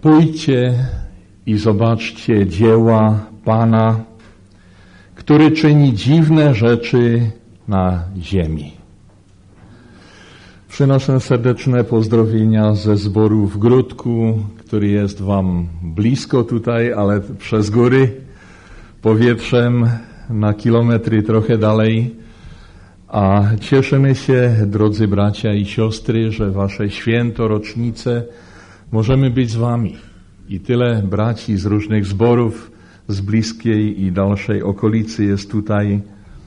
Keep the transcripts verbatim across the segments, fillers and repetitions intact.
Pójdźcie i zobaczcie dzieła Pana, który czyni dziwne rzeczy na ziemi. Przynoszę serdeczne pozdrowienia ze zboru w Gródku, który jest wam blisko tutaj, ale przez góry, powietrzem na kilometry trochę dalej. A cieszymy się, drodzy bracia i siostry, że wasze święto, rocznice, możemy być z wami. I tyle braci z różnych zborów, z bliskiej i dalszej okolicy jest tutaj.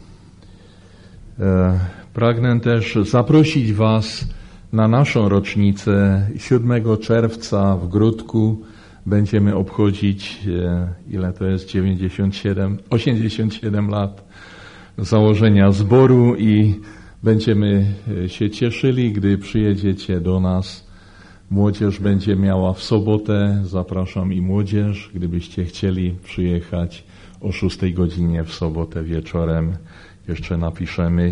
Pragnę też zaprosić was na naszą rocznicę. siódmego czerwca w Gródku będziemy obchodzić, ile to jest, dziewięćdziesiąt siedem, osiemdziesiąt siedem lat założenia zboru i będziemy się cieszyli, gdy przyjedziecie do nas. Młodzież będzie miała w sobotę, zapraszam i młodzież, gdybyście chcieli przyjechać o szóstej godzinie w sobotę wieczorem, jeszcze napiszemy.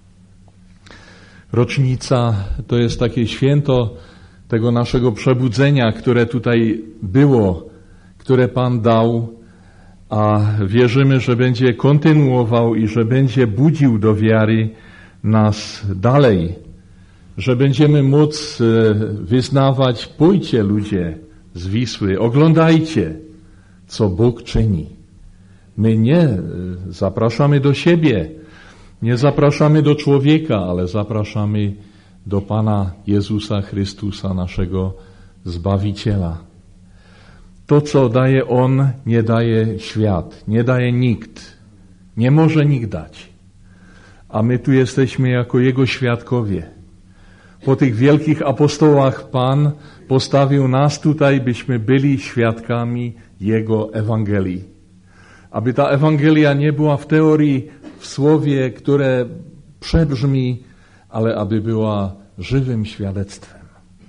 Rocznica to jest takie święto tego naszego przebudzenia, które tutaj było, które Pan dał, a wierzymy, że będzie kontynuował i że będzie budził do wiary nas dalej, że będziemy móc wyznawać: pójdźcie ludzie z Wisły, oglądajcie, co Bóg czyni. My nie zapraszamy do siebie, nie zapraszamy do człowieka, ale zapraszamy do Pana Jezusa Chrystusa, naszego Zbawiciela. To, co daje On, nie daje świat, nie daje nikt, nie może nikt dać. A my tu jesteśmy jako Jego świadkowie. Po tych wielkich apostołach Pan postawił nas tutaj, byśmy byli świadkami Jego Ewangelii. Aby ta Ewangelia nie była w teorii, w słowie, które przebrzmi, ale aby była żywym świadectwem.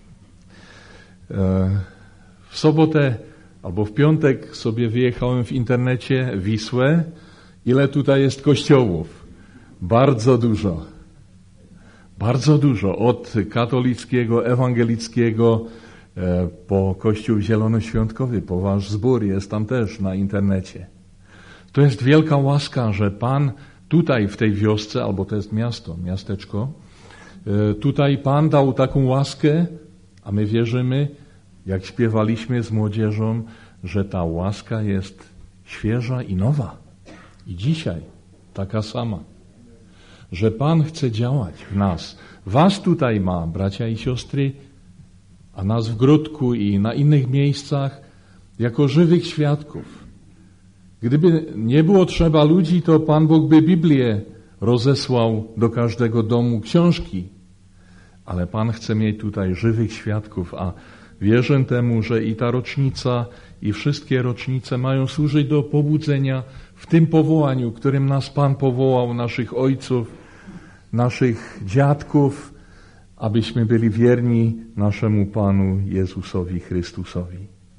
W sobotę albo w piątek sobie wyjechałem w internecie Wisłę. Ile tutaj jest kościołów? Bardzo dużo. Bardzo dużo. Od katolickiego, ewangelickiego po Kościół Zielonoświątkowy, po wasz zbór jest tam też na internecie. To jest wielka łaska, że Pan tutaj w tej wiosce, albo to jest miasto, miasteczko, tutaj Pan dał taką łaskę, a my wierzymy, jak śpiewaliśmy z młodzieżą, że ta łaska jest świeża i nowa. I dzisiaj taka sama. Że Pan chce działać w nas. Was tutaj ma, bracia i siostry, a nas w Gródku i na innych miejscach, jako żywych świadków. Gdyby nie było trzeba ludzi, to Pan Bóg by Biblię rozesłał do każdego domu, książki. Ale Pan chce mieć tutaj żywych świadków, a wierzę temu, że i ta rocznica, i wszystkie rocznice mają służyć do pobudzenia w tym powołaniu, którym nas Pan powołał, naszych ojców, naszych dziadków, abyśmy byli wierni naszemu Panu Jezusowi Chrystusowi.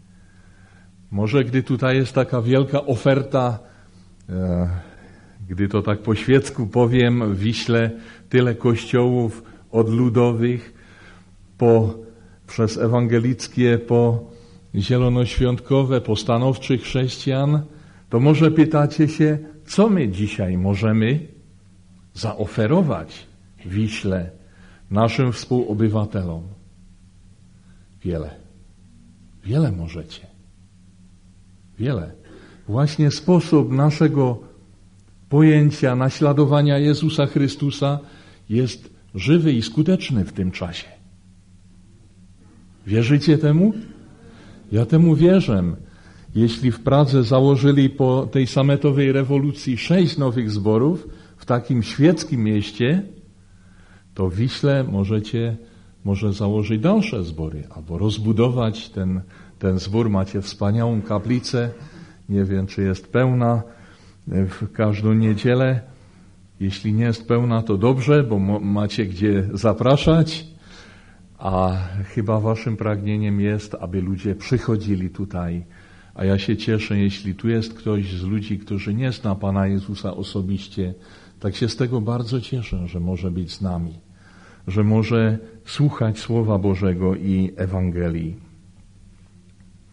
Może gdy tutaj jest taka wielka oferta, e, gdy to tak po świecku powiem, w Wiśle tyle kościołów od ludowych, po, przez ewangelickie, po zielonoświątkowe, po stanowczych chrześcijan, to może pytacie się, co my dzisiaj możemy zaoferować Wiśle naszym współobywatelom? Wiele. Wiele możecie. Wiele. Właśnie sposób naszego pojęcia naśladowania Jezusa Chrystusa jest żywy i skuteczny w tym czasie. Wierzycie temu? Ja temu wierzę. Jeśli w Pradze założyli po tej sametowej rewolucji sześć nowych zborów w takim świeckim mieście, to w Wiśle możecie może założyć dalsze zbory albo rozbudować ten, ten zbór. Macie wspaniałą kaplicę. Nie wiem, czy jest pełna w każdą niedzielę. Jeśli nie jest pełna, to dobrze, bo macie gdzie zapraszać. A chyba waszym pragnieniem jest, aby ludzie przychodzili tutaj. A ja się cieszę, jeśli tu jest ktoś z ludzi, którzy nie zna Pana Jezusa osobiście, tak się z tego bardzo cieszę, że może być z nami, że może słuchać Słowa Bożego i Ewangelii.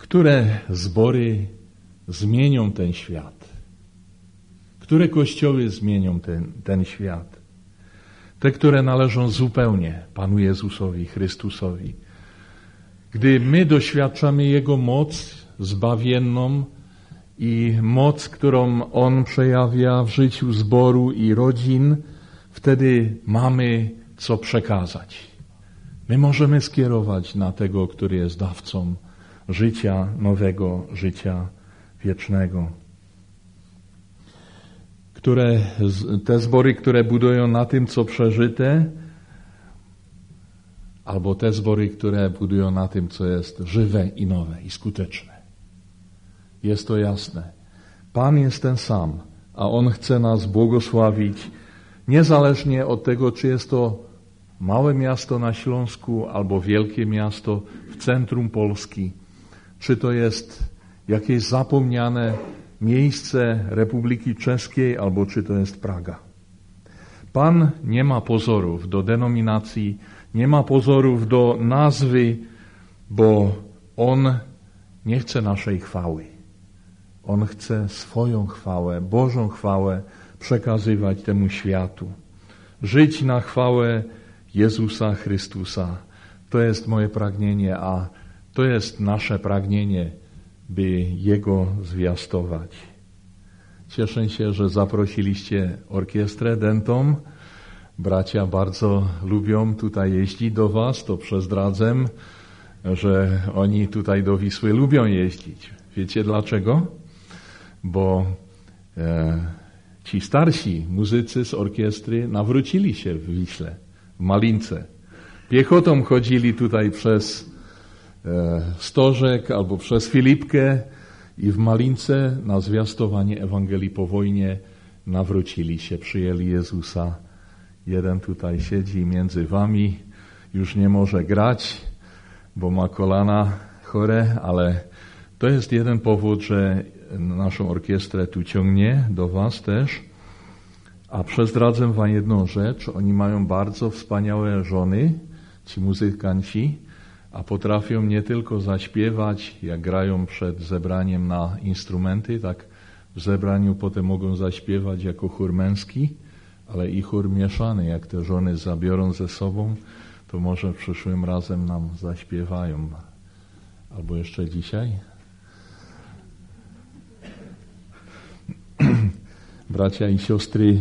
Które zbory zmienią ten świat? Które kościoły zmienią ten, ten świat? Te, które należą zupełnie Panu Jezusowi, Chrystusowi. Gdy my doświadczamy Jego moc zbawienną i moc, którą On przejawia w życiu zboru i rodzin, wtedy mamy co przekazać. My możemy skierować na tego, który jest dawcą życia nowego, życia wiecznego. Które, te zbory, które budują na tym, co przeżyte, albo te zbory, które budują na tym, co jest żywe i nowe i skuteczne. Jest to jasne. Pan jest ten sam, a On chce nas błogosławić, niezależnie od tego, czy jest to małe miasto na Śląsku albo wielkie miasto w centrum Polski, czy to jest jakieś zapomniane miejsce Republiki Czeskiej, albo czy to jest Praga. Pan nie ma pozorów do denominacji, nie ma pozorów do nazwy, bo On nie chce naszej chwały. On chce swoją chwałę, Bożą chwałę przekazywać temu światu. Żyć na chwałę Jezusa Chrystusa. To jest moje pragnienie, a to jest nasze pragnienie, by Jego zwiastować. Cieszę się, że zaprosiliście orkiestrę Dentom. Bracia bardzo lubią tutaj jeździć do was, to przezdradzę, że oni tutaj do Wisły lubią jeździć. Wiecie dlaczego? Bo e, ci starsi muzycy z orkiestry nawrócili się w Wiśle, w Malince. Piechotą chodzili tutaj przez e, Stożek albo przez Filipkę i w Malince na zwiastowanie Ewangelii po wojnie nawrócili się, przyjęli Jezusa. Jeden tutaj siedzi między wami, już nie może grać, bo ma kolana chore, ale to jest jeden powód, że naszą orkiestrę tu ciągnie, do was też. A przezdradzę wam jedną rzecz, oni mają bardzo wspaniałe żony, ci muzykanci, a potrafią nie tylko zaśpiewać, jak grają przed zebraniem na instrumenty, tak w zebraniu potem mogą zaśpiewać jako chór męski, ale i chór mieszany, jak te żony zabiorą ze sobą, to może przyszłym razem nam zaśpiewają. Albo jeszcze dzisiaj. Bracia i siostry,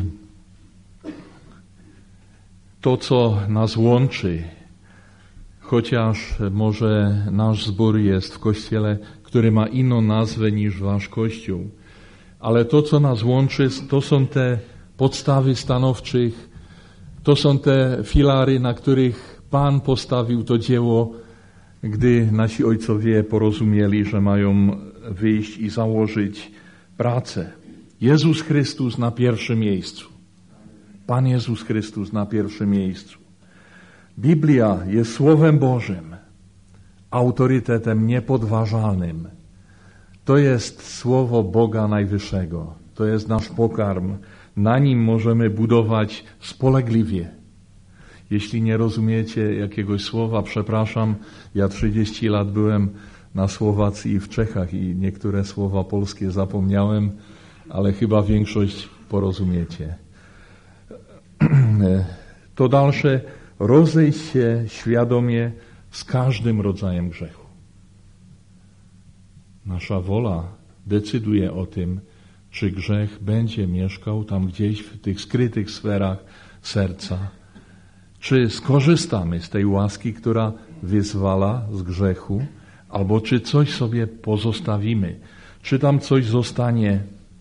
to, co nas łączy, chociaż może nasz zbór jest w kościele, który ma inną nazwę niż wasz kościół, ale to, co nas łączy, to są te podstawy stanowczych, to są te filary, na których Pan postawił to dzieło, gdy nasi ojcowie porozumieli, że mają wyjść i założyć pracę. Jezus Chrystus na pierwszym miejscu. Pan Jezus Chrystus na pierwszym miejscu. Biblia jest Słowem Bożym, autorytetem niepodważalnym. To jest Słowo Boga Najwyższego. To jest nasz pokarm. Na nim możemy budować spolegliwie. Jeśli nie rozumiecie jakiegoś słowa, przepraszam, ja trzydzieści lat byłem na Słowacji i w Czechach i niektóre słowa polskie zapomniałem, ale chyba większość porozumiecie. To dalsze, rozejść się świadomie z każdym rodzajem grzechu. Nasza wola decyduje o tym, czy grzech będzie mieszkał tam gdzieś w tych skrytych sferach serca. Czy skorzystamy z tej łaski, która wyzwala z grzechu, albo czy coś sobie pozostawimy, czy tam coś zostanie.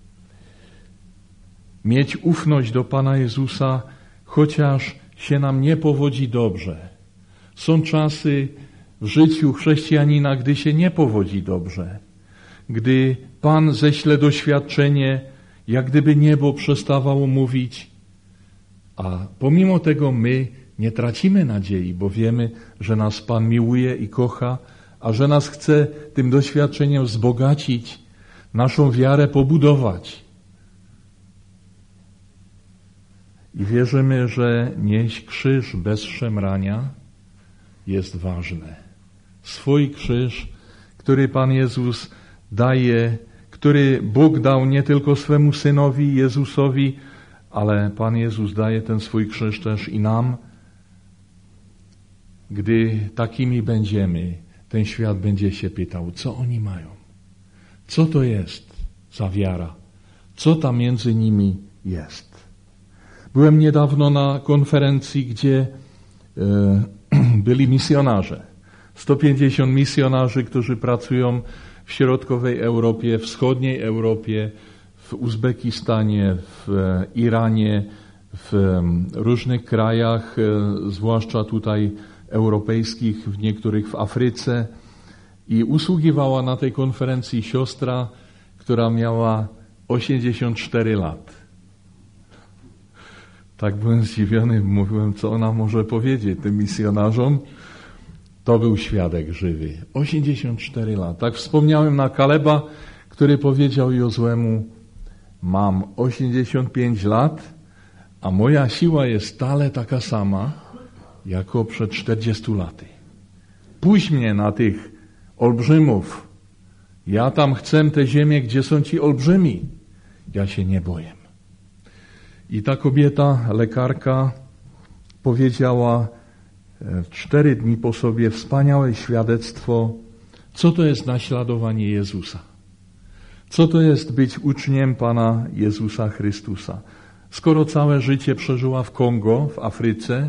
Mieć ufność do Pana Jezusa, chociaż się nam nie powodzi dobrze. Są czasy w życiu chrześcijanina, gdy się nie powodzi dobrze. Gdy Pan ześle doświadczenie, jak gdyby niebo przestawało mówić, a pomimo tego my nie tracimy nadziei, bo wiemy, że nas Pan miłuje i kocha, a że nas chce tym doświadczeniem wzbogacić, naszą wiarę pobudować. I wierzymy, że nieść krzyż bez szemrania jest ważne. Swój krzyż, który Pan Jezus daje, który Bóg dał nie tylko swemu Synowi Jezusowi, ale Pan Jezus daje ten swój krzyż też i nam. Gdy takimi będziemy, ten świat będzie się pytał, co oni mają? Co to jest za wiara? Co tam między nimi jest? Byłem niedawno na konferencji, gdzie e, byli misjonarze. sto pięćdziesiąt misjonarzy, którzy pracują w środkowej Europie, wschodniej Europie, w Uzbekistanie, w Iranie, w różnych krajach, zwłaszcza tutaj europejskich, w niektórych w Afryce. I usługiwała na tej konferencji siostra, która miała osiemdziesiąt cztery lat. Tak byłem zdziwiony, mówiłem, co ona może powiedzieć tym misjonarzom. To był świadek żywy. osiemdziesiąt cztery lat. Tak wspomniałem na Kaleba, który powiedział Jozłemu, mam osiemdziesiąt pięć lat, a moja siła jest stale taka sama, jako przed czterdziestu laty. Puść mnie na tych olbrzymów. Ja tam chcę tę ziemię, gdzie są ci olbrzymi. Ja się nie boję. I ta kobieta, lekarka, powiedziała cztery dni po sobie wspaniałe świadectwo, co to jest naśladowanie Jezusa. Co to jest być uczniem Pana Jezusa Chrystusa. Skoro całe życie przeżyła w Kongo, w Afryce,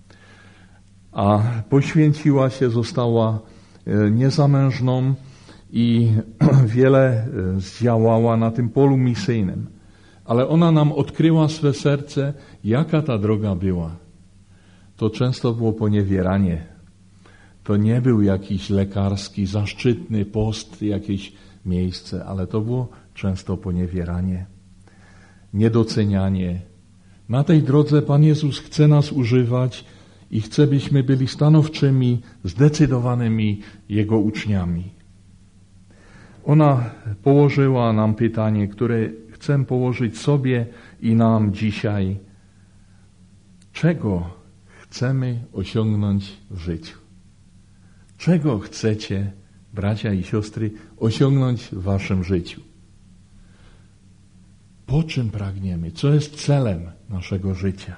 a poświęciła się, została niezamężną i wiele zdziałała na tym polu misyjnym. Ale ona nam odkryła swe serce, jaka ta droga była. To często było poniewieranie. To nie był jakiś lekarski, zaszczytny post, jakieś miejsce, ale to było często poniewieranie, niedocenianie. Na tej drodze Pan Jezus chce nas używać i chce, byśmy byli stanowczymi, zdecydowanymi Jego uczniami. Ona położyła nam pytanie, które chcę położyć sobie i nam dzisiaj. Czego chcemy osiągnąć w życiu? Czego chcecie, bracia i siostry, osiągnąć w waszym życiu? Po czym pragniemy? Co jest celem naszego życia?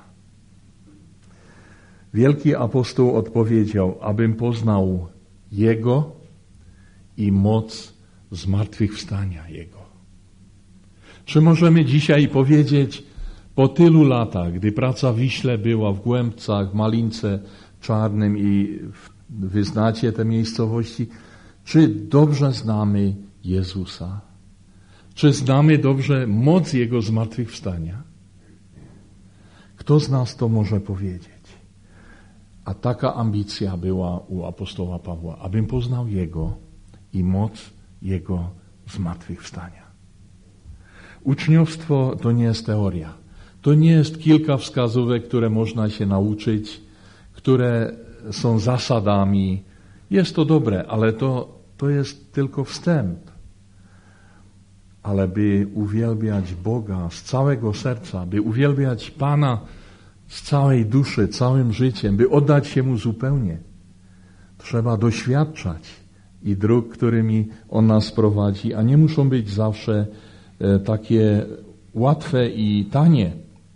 Wielki apostoł odpowiedział, abym poznał Jego i moc zmartwychwstania Jego. Czy możemy dzisiaj powiedzieć, po tylu latach, gdy praca w Wiśle była w Głębcach, w Malince Czarnym i wy znacie te miejscowości, czy dobrze znamy Jezusa? Czy znamy dobrze moc Jego zmartwychwstania? Kto z nas to może powiedzieć? A taka ambicja była u apostoła Pawła, abym poznał Jego i moc Jego zmartwychwstania. Uczniostwo to nie jest teoria. To nie jest kilka wskazówek, które można się nauczyć, które są zasadami. Jest to dobre, ale to, to jest tylko wstęp. Ale by uwielbiać Boga z całego serca, by uwielbiać Pana z całej duszy, całym życiem, by oddać się Mu zupełnie, trzeba doświadczać i dróg, którymi On nas prowadzi, a nie muszą być zawsze e, takie łatwe i tanie.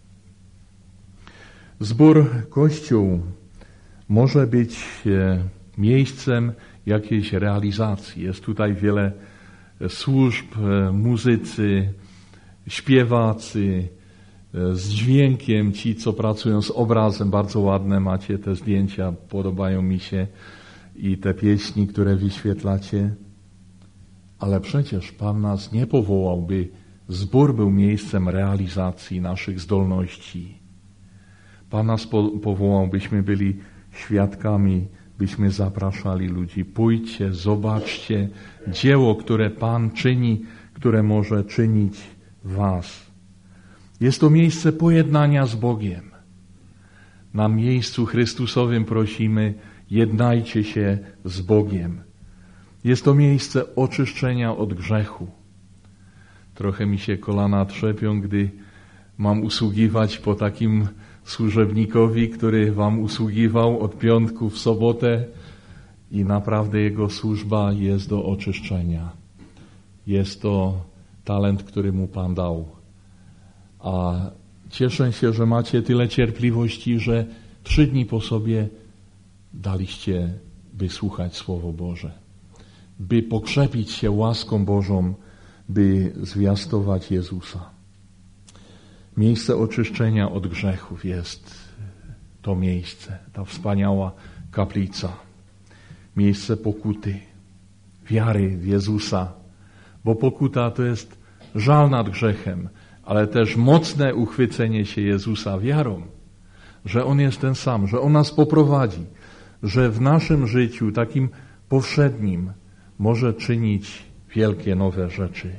Zbór, Kościół może być e, miejscem jakiejś realizacji. Jest tutaj wiele służb, e, muzycy, śpiewacy, e, z dźwiękiem, ci, co pracują z obrazem, bardzo ładne macie te zdjęcia, podobają mi się i te pieśni, które wyświetlacie. Ale przecież Pan nas nie powołał, by zbór był miejscem realizacji naszych zdolności. Pan nas po, powołał, byśmy byli świadkami, byśmy zapraszali ludzi. Pójdźcie, zobaczcie dzieło, które Pan czyni, które może czynić was. Jest to miejsce pojednania z Bogiem. Na miejscu Chrystusowym prosimy, jednajcie się z Bogiem. Jest to miejsce oczyszczenia od grzechu. Trochę mi się kolana trzepią, gdy mam usługiwać po takim służebnikowi, który wam usługiwał od piątku w sobotę I naprawdę Jego służba jest do oczyszczenia. Jest to talent, który Mu Pan dał. A cieszę się, że macie tyle cierpliwości, że trzy dni po sobie daliście, by słuchać Słowo Boże. By pokrzepić się łaską Bożą, by zwiastować Jezusa. Miejsce oczyszczenia od grzechów jest to miejsce, ta wspaniała kaplica. Miejsce pokuty, wiary w Jezusa, bo pokuta to jest żal nad grzechem, ale też mocne uchwycenie się Jezusa wiarą, że On jest ten sam, że On nas poprowadzi, że w naszym życiu takim powszednim może czynić wielkie nowe rzeczy.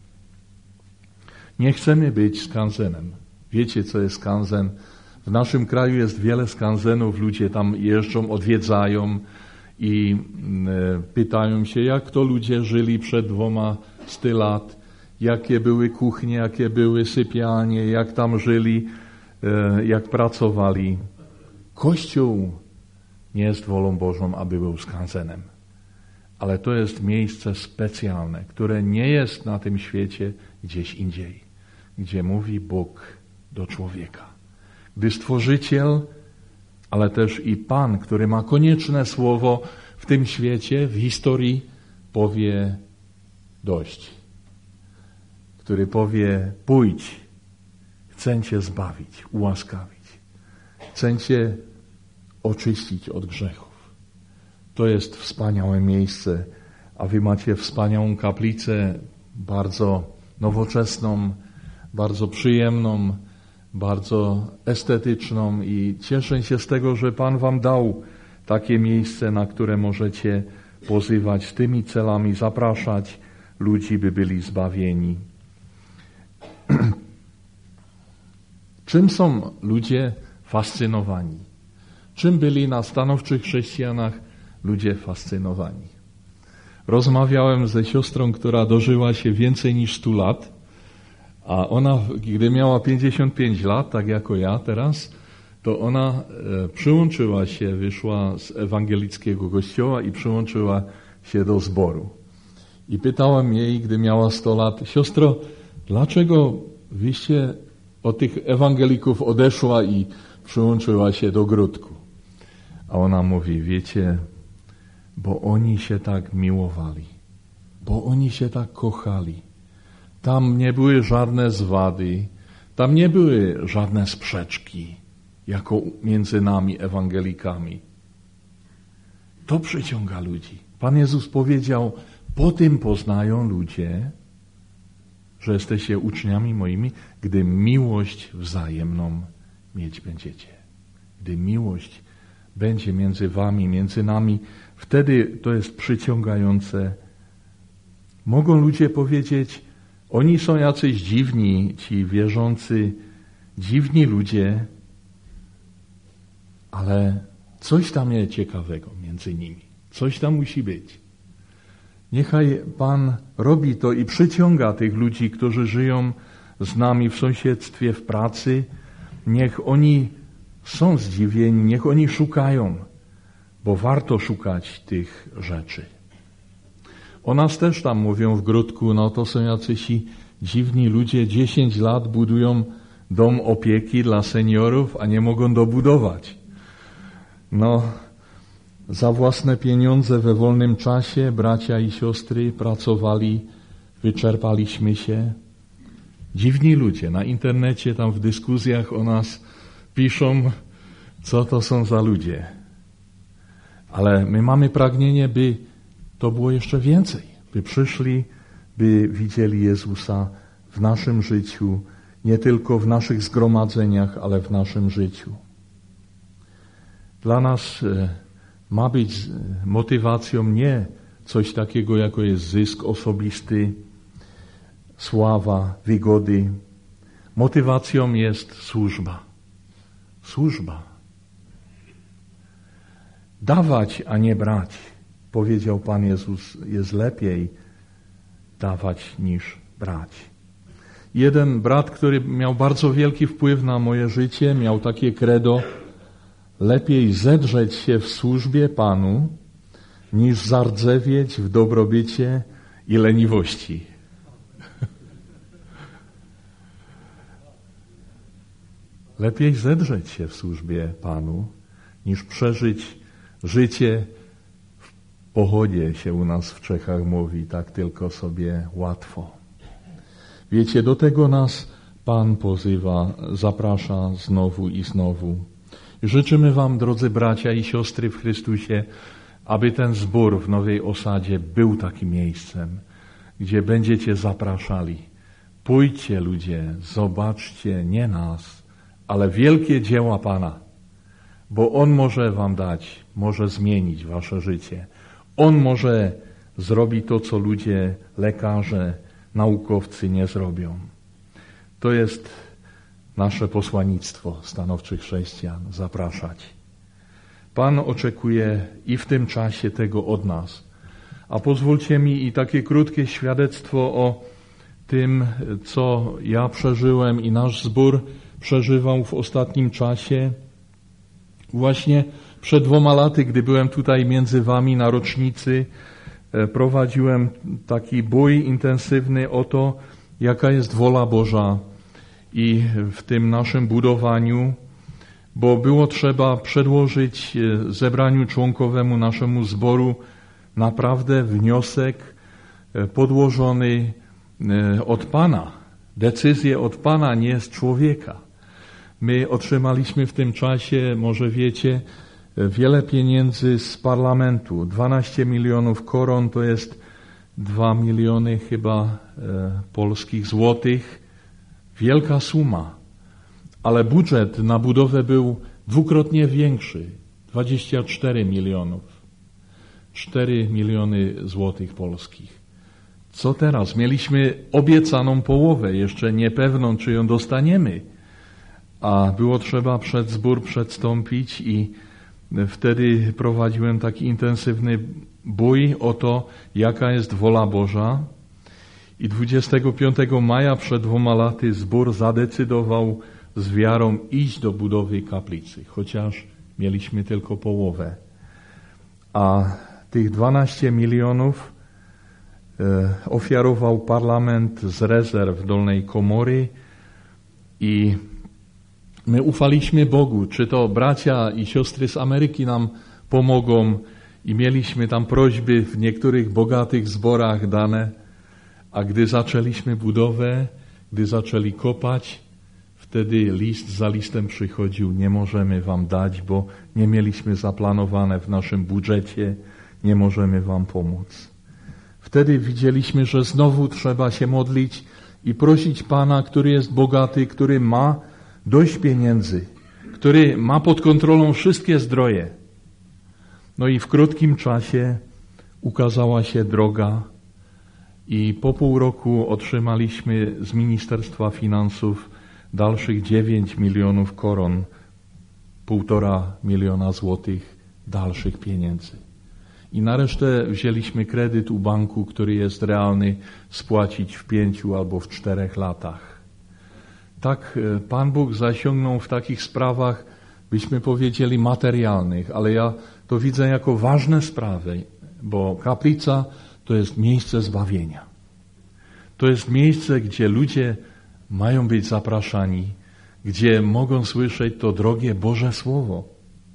Nie chcemy być skanzenem. Wiecie, co jest skanzen? W naszym kraju jest wiele skanzenów, ludzie tam jeżdżą, odwiedzają i pytają się, jak to ludzie żyli przed dwoma sty lat, jakie były kuchnie, jakie były sypialnie, jak tam żyli, jak pracowali. Kościół nie jest wolą Bożą, aby był skanzenem. Ale to jest miejsce specjalne, które nie jest na tym świecie gdzieś indziej, gdzie mówi Bóg do człowieka. Gdy Stworzyciel, ale też i Pan, który ma konieczne słowo w tym świecie, w historii, powie dość. Który powie pójdź, chcę Cię zbawić, ułaskawić. Chcę Cię oczyścić od grzechów. To jest wspaniałe miejsce, a wy macie wspaniałą kaplicę, bardzo nowoczesną, bardzo przyjemną, bardzo estetyczną i cieszę się z tego, że Pan wam dał takie miejsce, na które możecie pozywać z tymi celami, zapraszać ludzi, by byli zbawieni. Czym są ludzie fascynowani? Czym byli na stanowczych chrześcijanach ludzie fascynowani? Rozmawiałem ze siostrą, która dożyła się więcej niż stu lat, a ona, gdy miała pięćdziesiąt pięć lat, tak jako ja teraz, to ona e, przyłączyła się, wyszła z ewangelickiego kościoła i przyłączyła się do zboru. I pytałem jej, gdy miała sto lat, siostro, dlaczego wyście od tych ewangelików odeszła i przyłączyła się do Grudku? A ona mówi, wiecie, bo oni się tak miłowali, bo oni się tak kochali. Tam nie były żadne zwady, tam nie były żadne sprzeczki, jako między nami ewangelikami. To przyciąga ludzi. Pan Jezus powiedział, po tym poznają ludzie, że jesteście uczniami moimi, gdy miłość wzajemną mieć będziecie. Gdy miłość będzie między wami, między nami, wtedy to jest przyciągające. Mogą ludzie powiedzieć, oni są jacyś dziwni, ci wierzący, dziwni ludzie, ale coś tam jest ciekawego między nimi. Coś tam musi być. Niechaj Pan robi to i przyciąga tych ludzi, którzy żyją z nami w sąsiedztwie, w pracy. Niech oni są zdziwieni, niech oni szukają, bo warto szukać tych rzeczy. O nas też tam mówią w Grudku, no to są jacyś dziwni ludzie, dziesięć lat budują dom opieki dla seniorów, a nie mogą dobudować. No, za własne pieniądze we wolnym czasie bracia i siostry pracowali, wyczerpaliśmy się. Dziwni ludzie na internecie, tam w dyskusjach o nas piszą, co to są za ludzie. Ale my mamy pragnienie, by to było jeszcze więcej, by przyszli, by widzieli Jezusa w naszym życiu, nie tylko w naszych zgromadzeniach, ale w naszym życiu. Dla nas ma być motywacją nie coś takiego, jako jest zysk osobisty, sława, wygody. Motywacją jest służba. Służba. Dawać, a nie brać. Powiedział Pan Jezus, jest lepiej dawać niż brać. Jeden brat, który miał bardzo wielki wpływ na moje życie, miał takie credo, lepiej zedrzeć się w służbie Panu, niż zardzewieć w dobrobycie i leniwości. Lepiej zedrzeć się w służbie Panu, niż przeżyć życie w pochodzie, się u nas w Czechach mówi, tak tylko sobie łatwo. Wiecie, do tego nas Pan pozywa, zaprasza znowu i znowu. Życzymy wam, drodzy bracia i siostry w Chrystusie, aby ten zbór w Nowej Osadzie był takim miejscem, gdzie będziecie zapraszali. Pójdźcie, ludzie, zobaczcie nie nas, ale wielkie dzieła Pana, bo On może wam dać, może zmienić wasze życie. On może zrobić to, co ludzie, lekarze, naukowcy nie zrobią. To jest nasze posłannictwo stanowczych chrześcijan, zapraszać. Pan oczekuje i w tym czasie tego od nas. A pozwólcie mi i takie krótkie świadectwo o tym, co ja przeżyłem i nasz zbór przeżywał w ostatnim czasie. Właśnie przed dwoma laty, gdy byłem tutaj między wami na rocznicy, prowadziłem taki bój intensywny o to, jaka jest wola Boża i w tym naszym budowaniu, bo było trzeba przedłożyć zebraniu członkowemu naszemu zboru naprawdę wniosek podłożony od Pana. Decyzję od Pana, nie z człowieka. My otrzymaliśmy w tym czasie, może wiecie, wiele pieniędzy z parlamentu. dwanaście milionów koron to jest dwa miliony chyba e, polskich złotych. Wielka suma. Ale budżet na budowę był dwukrotnie większy. dwadzieścia cztery milionów. cztery miliony złotych polskich. Co teraz? Mieliśmy obiecaną połowę, jeszcze niepewną, czy ją dostaniemy. A było trzeba przed zbór przedstąpić i wtedy prowadziłem taki intensywny bój o to, jaka jest wola Boża. I dwudziestego piątego maja przed dwoma laty zbór zadecydował z wiarą iść do budowy kaplicy, chociaż mieliśmy tylko połowę. A tych dwanaście milionów e, ofiarował parlament z rezerw Dolnej Komory i my ufaliśmy Bogu, czy to bracia i siostry z Ameryki nam pomogą i mieliśmy tam prośby w niektórych bogatych zborach dane, a gdy zaczęliśmy budowę, gdy zaczęli kopać, wtedy list za listem przychodził, nie możemy wam dać, bo nie mieliśmy zaplanowane w naszym budżecie, nie możemy wam pomóc. Wtedy widzieliśmy, że znowu trzeba się modlić i prosić Pana, który jest bogaty, który ma dość pieniędzy, który ma pod kontrolą wszystkie zdroje. No i w krótkim czasie ukazała się droga i po pół roku otrzymaliśmy z Ministerstwa Finansów dalszych dziewięć milionów koron, półtora miliona złotych dalszych pieniędzy. I na resztę wzięliśmy kredyt u banku, który jest realny spłacić w pięciu albo w czterech latach. Tak Pan Bóg zasiągnął w takich sprawach, byśmy powiedzieli materialnych, ale ja to widzę jako ważne sprawy, bo kaplica to jest miejsce zbawienia. To jest miejsce, gdzie ludzie mają być zapraszani, gdzie mogą słyszeć to drogie Boże Słowo.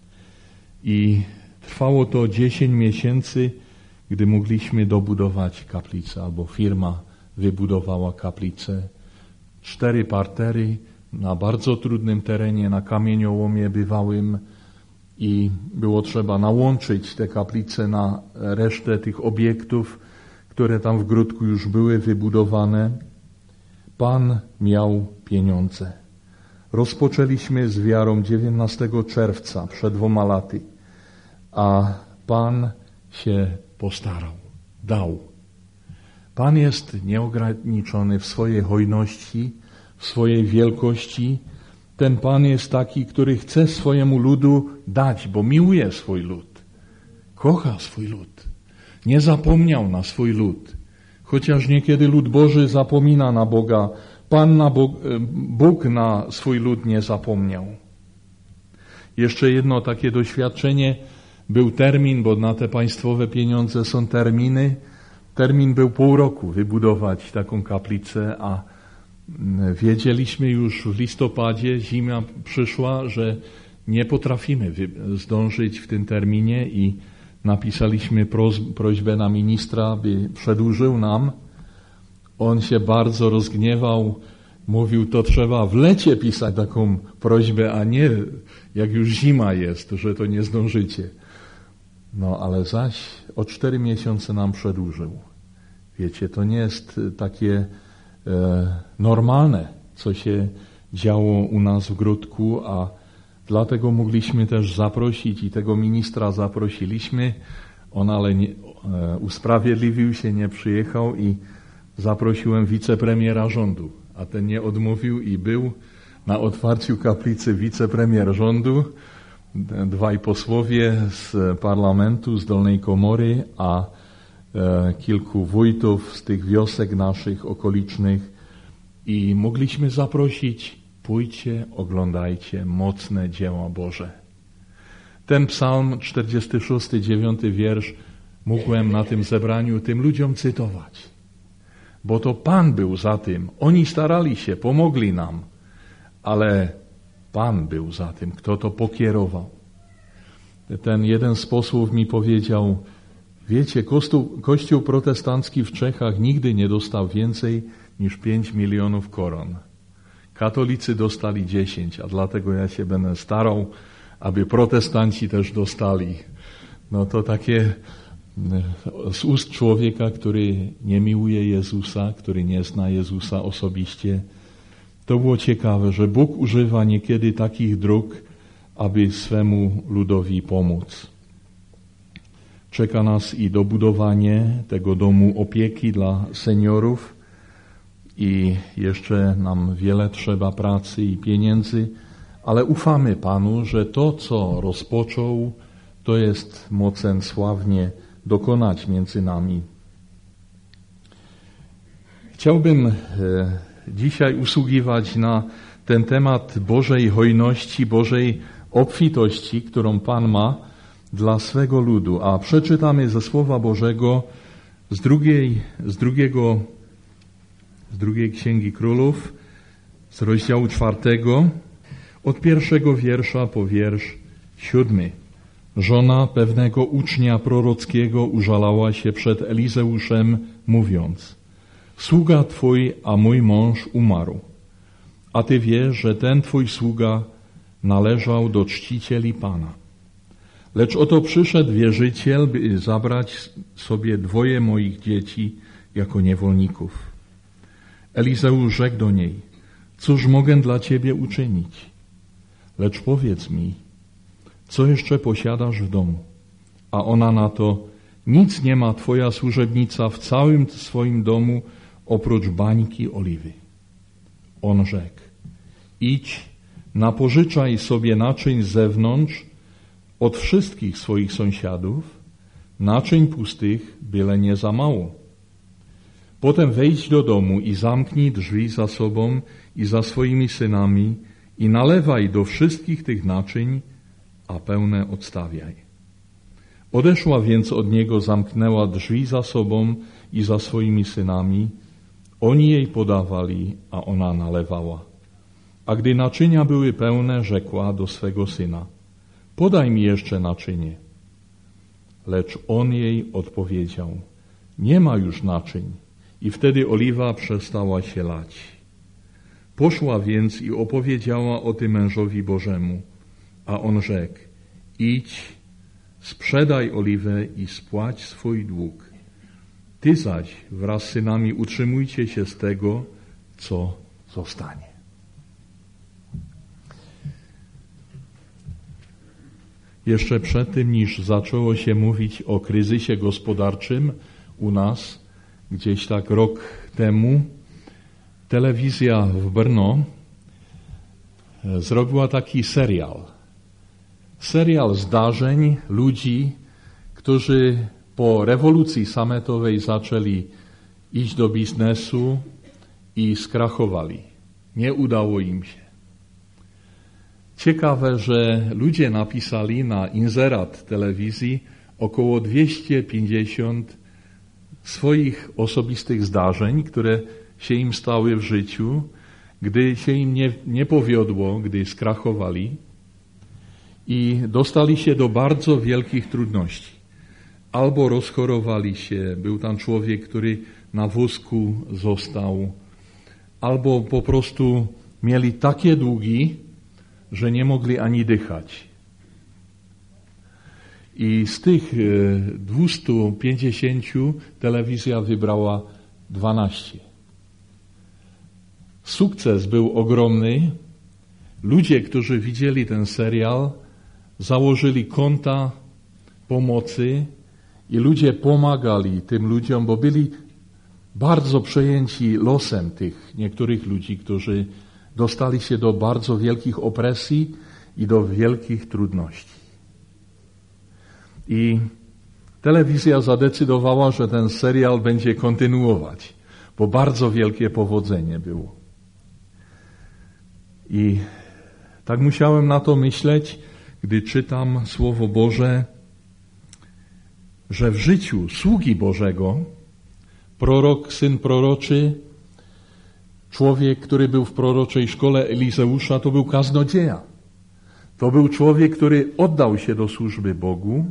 I trwało to dziesięć miesięcy, gdy mogliśmy dobudować kaplicę, albo firma wybudowała kaplicę. Cztery partery na bardzo trudnym terenie, na kamieniołomie bywałym i było trzeba nałączyć te kaplice na resztę tych obiektów, które tam w Gródku już były wybudowane. Pan miał pieniądze. Rozpoczęliśmy z wiarą dziewiętnastego czerwca przed dwoma laty, a Pan się postarał, dał. Pan jest nieograniczony w swojej hojności, w swojej wielkości. Ten Pan jest taki, który chce swojemu ludu dać, bo miłuje swój lud. Kocha swój lud. Nie zapomniał na swój lud. Chociaż niekiedy lud Boży zapomina na Boga, Pan na Bóg, Bóg na swój lud nie zapomniał. Jeszcze jedno takie doświadczenie. był termin, bo na te państwowe pieniądze są terminy. Termin był pół roku wybudować taką kaplicę, a wiedzieliśmy już w listopadzie, zima przyszła, że nie potrafimy zdążyć w tym terminie i napisaliśmy prośbę na ministra, by przedłużył nam. On się bardzo rozgniewał, mówił, to trzeba w lecie pisać taką prośbę, a nie jak już zima jest, że to nie zdążycie. No ale zaś o cztery miesiące nam przedłużył. Wiecie, to nie jest takie e, normalne, co się działo u nas w Gródku, a dlatego mogliśmy też zaprosić i tego ministra zaprosiliśmy. On ale nie, e, usprawiedliwił się, nie przyjechał i zaprosiłem wicepremiera rządu, a ten nie odmówił i był na otwarciu kaplicy wicepremier rządu, dwaj posłowie z parlamentu, z Dolnej Komory, a e, kilku wójtów z tych wiosek naszych okolicznych i mogliśmy zaprosić, pójdźcie, oglądajcie mocne dzieła Boże. Ten psalm czterdziesty szósty, dziewiąty wiersz mógłbym na tym zebraniu tym ludziom cytować. Bo to Pan był za tym. Oni starali się, pomogli nam, ale Pan był za tym, kto to pokierował. Ten jeden z posłów mi powiedział, wiecie, kościół, kościół protestancki w Czechach nigdy nie dostał więcej niż pięć milionów koron. Katolicy dostali dziesięć, a dlatego ja się będę starał, aby protestanci też dostali. No to takie z ust człowieka, który nie miłuje Jezusa, który nie zna Jezusa osobiście. To było ciekawe, że Bóg używa niekiedy takich dróg, aby swemu ludowi pomóc. Czeka nas i dobudowanie tego domu opieki dla seniorów i jeszcze nam wiele trzeba pracy i pieniędzy, ale ufamy Panu, że to, co rozpoczął, to jest mocen sławnie dokonać między nami. Chciałbym e, dzisiaj usługiwać na ten temat Bożej hojności, Bożej obfitości, którą Pan ma dla swego ludu. A przeczytamy ze Słowa Bożego z drugiej, z drugiego, z drugiej Księgi Królów, z rozdziału czwartego, od pierwszego wiersza po wiersz siódmy. Żona pewnego ucznia prorockiego użalała się przed Elizeuszem, mówiąc: sługa twój, a mój mąż umarł. A ty wiesz, że ten twój sługa należał do czcicieli Pana. Lecz oto przyszedł wierzyciel, by zabrać sobie dwoje moich dzieci jako niewolników. Elizeusz rzekł do niej: cóż mogę dla ciebie uczynić? Lecz powiedz mi, co jeszcze posiadasz w domu? A ona na to: nic nie ma twoja służebnica w całym swoim domu oprócz bańki oliwy. On rzekł: idź, napożyczaj sobie naczyń z zewnątrz od wszystkich swoich sąsiadów, naczyń pustych, byle nie za mało. Potem wejdź do domu i zamknij drzwi za sobą i za swoimi synami i nalewaj do wszystkich tych naczyń, a pełne odstawiaj. Odeszła więc od niego, zamknęła drzwi za sobą i za swoimi synami. Oni jej podawali, a ona nalewała. A gdy naczynia były pełne, rzekła do swego syna: podaj mi jeszcze naczynie. Lecz on jej odpowiedział: nie ma już naczyń. I wtedy oliwa przestała się lać. Poszła więc i opowiedziała o tym mężowi Bożemu. A on rzekł: idź, sprzedaj oliwę i spłać swój dług. Ty zaś wraz z synami utrzymujcie się z tego, co zostanie. Jeszcze przed tym, niż zaczęło się mówić o kryzysie gospodarczym u nas, gdzieś tak rok temu, telewizja w Brno zrobiła taki serial. Serial zdarzeń ludzi, którzy po rewolucji sametowej zaczęli iść do biznesu, i skrachowali. Nie udało im się. Ciekawe, że ludzie napisali na inzerat telewizji około dwieście pięćdziesiąt swoich osobistych zdarzeń, które się im stały w życiu, gdy się im nie, nie powiodło, gdy skrachowali i dostali się do bardzo wielkich trudności. Albo rozchorowali się, był tam człowiek, który na wózku został, albo po prostu mieli takie długi, że nie mogli ani dychać. I z tych dwustu pięćdziesięciu telewizja wybrała dwanaście. Sukces był ogromny. Ludzie, którzy widzieli ten serial, założyli konta pomocy i ludzie pomagali tym ludziom, bo byli bardzo przejęci losem tych niektórych ludzi, którzy dostali się do bardzo wielkich opresji i do wielkich trudności. I telewizja zadecydowała, że ten serial będzie kontynuować, bo bardzo wielkie powodzenie było. I tak musiałem na to myśleć, gdy czytam Słowo Boże, że w życiu sługi Bożego, prorok, syn proroczy, człowiek, który był w proroczej szkole Elizeusza, to był kaznodzieja. To był człowiek, który oddał się do służby Bogu,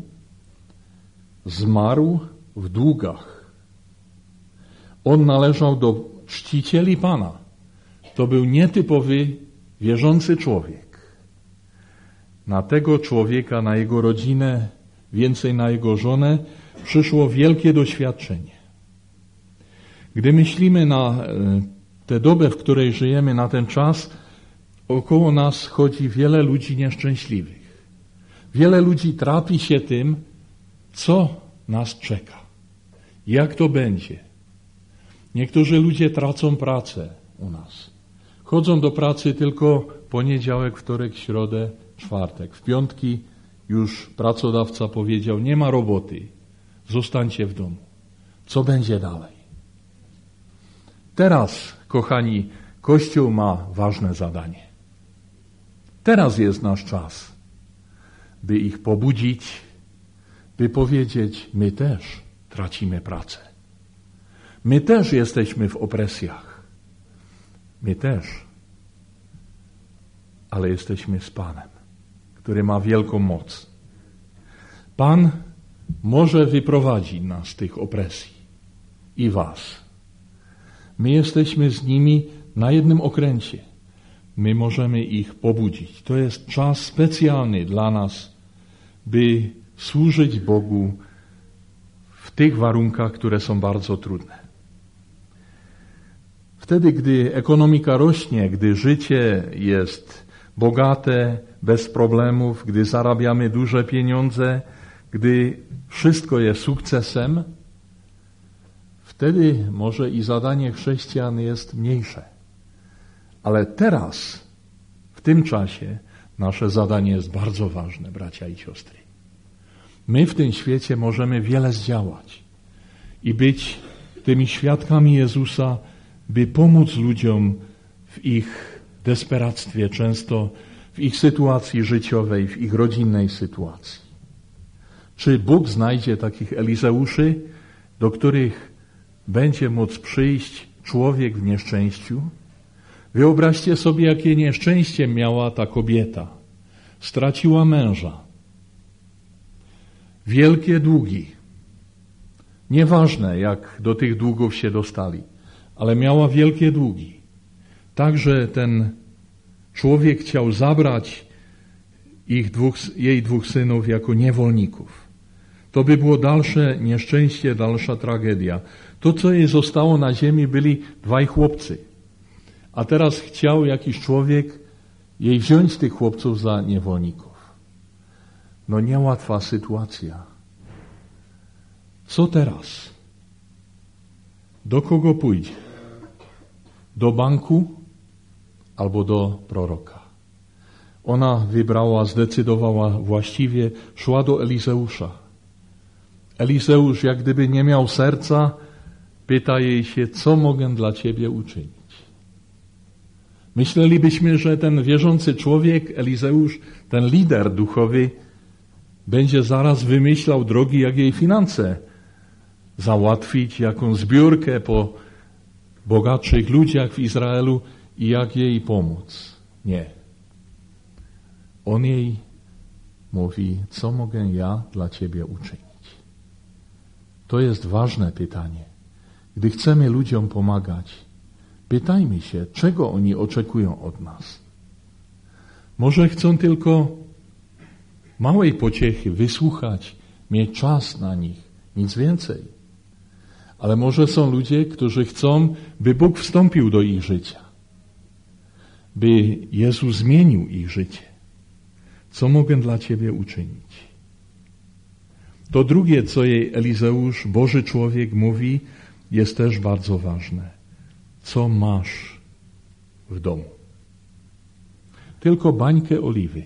zmarł w długach. On należał do czcicieli Pana. To był nietypowy, wierzący człowiek. Na tego człowieka, na jego rodzinę, więcej na jego żonę, przyszło wielkie doświadczenie. Gdy myślimy na tę dobę, w której żyjemy, na ten czas, około nas chodzi wiele ludzi nieszczęśliwych. Wiele ludzi trapi się tym, co nas czeka. Jak to będzie? Niektórzy ludzie tracą pracę u nas. Chodzą do pracy tylko poniedziałek, wtorek, środę, czwartek. W piątki już pracodawca powiedział, nie ma roboty, zostańcie w domu. Co będzie dalej? Teraz, kochani, Kościół ma ważne zadanie. Teraz jest nasz czas, by ich pobudzić, by powiedzieć, my też tracimy pracę. My też jesteśmy w opresjach. My też. Ale jesteśmy z Panem, który ma wielką moc. Pan może wyprowadzić nas z tych opresji i was. My jesteśmy z nimi na jednym okręcie. My możemy ich pobudzić. To jest czas specjalny dla nas, by służyć Bogu w tych warunkach, które są bardzo trudne. Wtedy, gdy ekonomika rośnie, gdy życie jest bogate, bez problemów, gdy zarabiamy duże pieniądze, gdy wszystko jest sukcesem, wtedy może i zadanie chrześcijan jest mniejsze. Ale teraz, w tym czasie, nasze zadanie jest bardzo ważne, bracia i siostry. My w tym świecie możemy wiele zdziałać i być tymi świadkami Jezusa, by pomóc ludziom w ich desperactwie, często w ich sytuacji życiowej, w ich rodzinnej sytuacji. Czy Bóg znajdzie takich Elizeuszy, do których będzie móc przyjść człowiek w nieszczęściu? Wyobraźcie sobie, jakie nieszczęście miała ta kobieta. Straciła męża. Wielkie długi. Nieważne, jak do tych długów się dostali, ale miała wielkie długi. Także ten człowiek chciał zabrać ich dwóch, jej dwóch synów jako niewolników. To by było dalsze nieszczęście, dalsza tragedia. To, co jej zostało na ziemi, byli dwaj chłopcy. A teraz chciał jakiś człowiek jej wziąć tych chłopców za niewolników. No niełatwa sytuacja. Co teraz? Do kogo pójdzie? Do banku albo do proroka? Ona wybrała, zdecydowała właściwie, szła do Elizeusza. Elizeusz, jak gdyby nie miał serca, pyta jej się, co mogę dla ciebie uczynić. Myślelibyśmy, że ten wierzący człowiek, Elizeusz, ten lider duchowy, będzie zaraz wymyślał drogi, jak jej finanse załatwić, jaką zbiórkę po bogatszych ludziach w Izraelu i jak jej pomóc. Nie. On jej mówi, co mogę ja dla Ciebie uczynić? To jest ważne pytanie. Gdy chcemy ludziom pomagać, pytajmy się, czego oni oczekują od nas. Może chcą tylko małej pociechy, wysłuchać, mieć czas na nich, nic więcej. Ale może są ludzie, którzy chcą, by Bóg wstąpił do ich życia, by Jezus zmienił ich życie. Co mogę dla Ciebie uczynić? To drugie, co jej Elizeusz, Boży człowiek, mówi, jest też bardzo ważne. Co masz w domu? Tylko bańkę oliwy.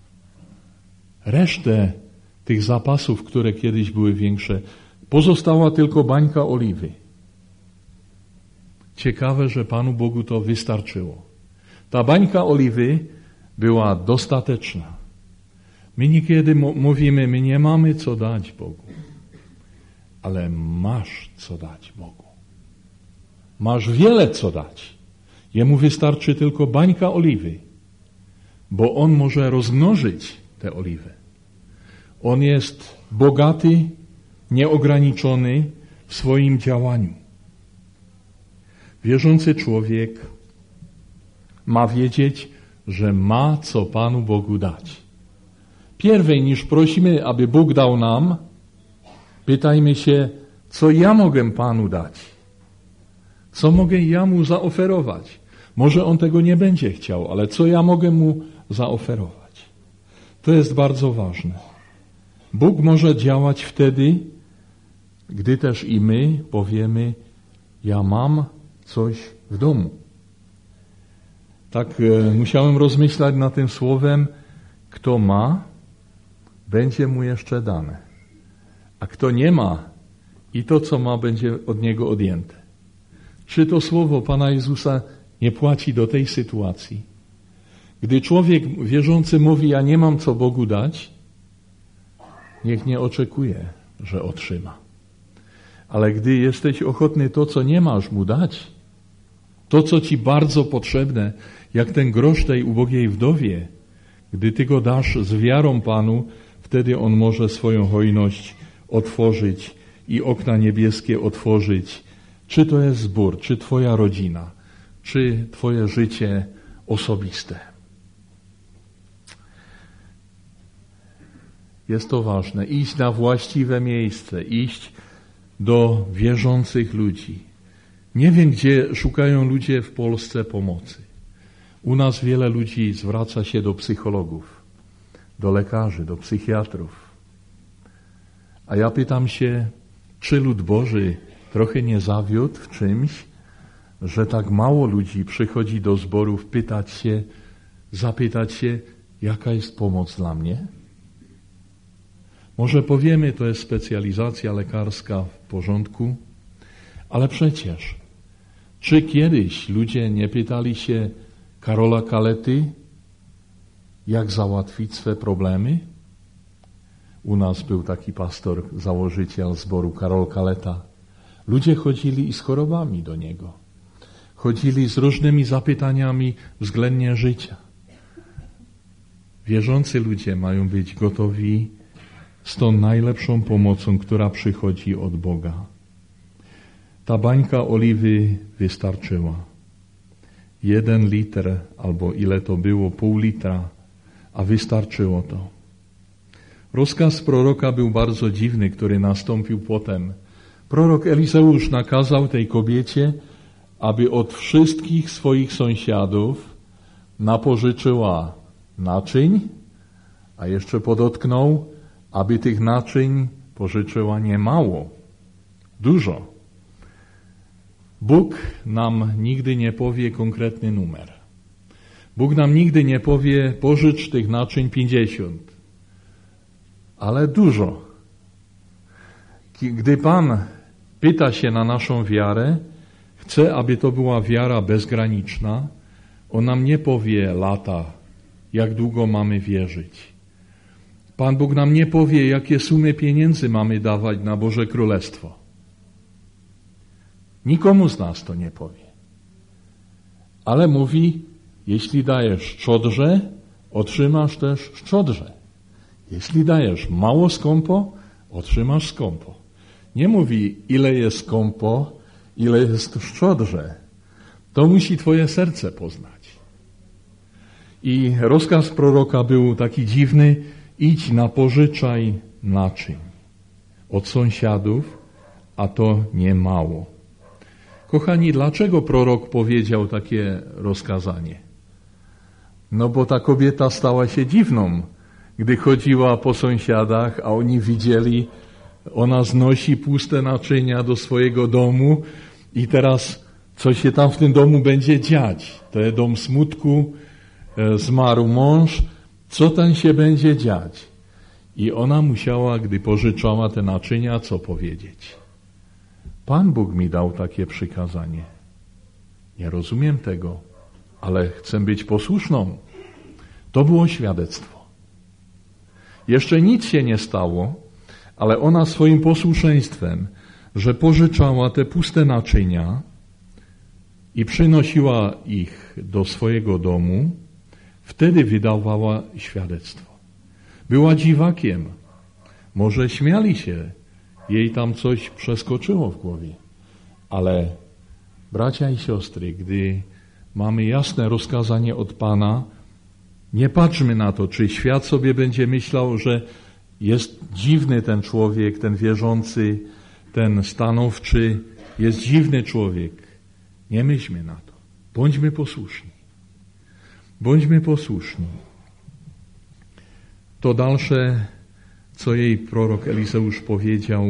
Resztę tych zapasów, które kiedyś były większe, pozostała tylko bańka oliwy. Ciekawe, że Panu Bogu to wystarczyło. Ta bańka oliwy była dostateczna. My niekiedy mówimy, my nie mamy co dać Bogu. Ale masz co dać Bogu. Masz wiele co dać. Jemu wystarczy tylko bańka oliwy, bo On może rozmnożyć tę oliwę. On jest bogaty, nieograniczony w swoim działaniu. Wierzący człowiek ma wiedzieć, że ma co Panu Bogu dać. Pierwej niż prosimy, aby Bóg dał nam, pytajmy się, co ja mogę Panu dać? Co mogę ja Mu zaoferować? Może On tego nie będzie chciał, ale co ja mogę Mu zaoferować? To jest bardzo ważne. Bóg może działać wtedy, gdy też i my powiemy, ja mam coś w domu. Tak e, musiałem rozmyślać nad tym słowem, kto ma, będzie mu jeszcze dane. A kto nie ma, i to, co ma, będzie od niego odjęte. Czy to słowo Pana Jezusa nie płaci do tej sytuacji? Gdy człowiek wierzący mówi, ja nie mam co Bogu dać, niech nie oczekuje, że otrzyma. Ale gdy jesteś ochotny to, co nie masz Mu dać, to, co Ci bardzo potrzebne, jak ten grosz tej ubogiej wdowie, gdy Ty go dasz z wiarą Panu, wtedy On może swoją hojność otworzyć i okna niebieskie otworzyć. Czy to jest zbór, czy Twoja rodzina, czy Twoje życie osobiste. Jest to ważne. Iść na właściwe miejsce, iść do wierzących ludzi. Nie wiem, gdzie szukają ludzie w Polsce pomocy. U nas wiele ludzi zwraca się do psychologów, do lekarzy, do psychiatrów. A ja pytam się, czy lud Boży trochę nie zawiódł w czymś, że tak mało ludzi przychodzi do zborów pytać się, zapytać się, jaka jest pomoc dla mnie? Może powiemy, to jest specjalizacja lekarska w porządku, ale przecież, czy kiedyś ludzie nie pytali się Karola Kalety, jak załatwić swe problemy? U nas był taki pastor, założyciel zboru Karol Kaleta. Ludzie chodzili i z chorobami do niego. Chodzili z różnymi zapytaniami względnie życia. Wierzący ludzie mają być gotowi z tą najlepszą pomocą, która przychodzi od Boga. Ta bańka oliwy wystarczyła. Jeden litr, albo ile to było, pół litra, a wystarczyło to. Rozkaz proroka był bardzo dziwny, który nastąpił potem. Prorok Elizeusz nakazał tej kobiecie, aby od wszystkich swoich sąsiadów napożyczyła naczyń, a jeszcze podotknął, aby tych naczyń pożyczyła niemało, dużo. Bóg nam nigdy nie powie konkretny numer. Bóg nam nigdy nie powie, pożycz tych naczyń pięćdziesiąt, ale dużo. Gdy Pan pyta się na naszą wiarę, chce, aby to była wiara bezgraniczna, On nam nie powie lata, jak długo mamy wierzyć. Pan Bóg nam nie powie, jakie sumy pieniędzy mamy dawać na Boże Królestwo. Nikomu z nas to nie powie. Ale mówi, jeśli dajesz szczodrze, otrzymasz też szczodrze. Jeśli dajesz mało skąpo, otrzymasz skąpo. Nie mówi, ile jest skąpo, ile jest szczodrze. To musi twoje serce poznać. I rozkaz proroka był taki dziwny, idź napożyczaj naczyń od sąsiadów, a to nie mało. Kochani, dlaczego prorok powiedział takie rozkazanie? No bo ta kobieta stała się dziwną, gdy chodziła po sąsiadach, a oni widzieli, ona znosi puste naczynia do swojego domu i teraz co się tam w tym domu będzie dziać? To jest dom smutku, zmarł mąż, co tam się będzie dziać? I ona musiała, gdy pożyczała te naczynia, co powiedzieć? Pan Bóg mi dał takie przykazanie. Nie rozumiem tego, ale chcę być posłuszną. To było świadectwo. Jeszcze nic się nie stało, ale ona swoim posłuszeństwem, że pożyczała te puste naczynia i przynosiła ich do swojego domu, wtedy wydawała świadectwo. Była dziwakiem. Może śmiali się, jej tam coś przeskoczyło w głowie. Ale bracia i siostry, gdy mamy jasne rozkazanie od Pana, nie patrzmy na to, czy świat sobie będzie myślał, że jest dziwny ten człowiek, ten wierzący, ten stanowczy, jest dziwny człowiek. Nie myślmy na to. Bądźmy posłuszni. Bądźmy posłuszni. To dalsze, co jej prorok Elizeusz powiedział,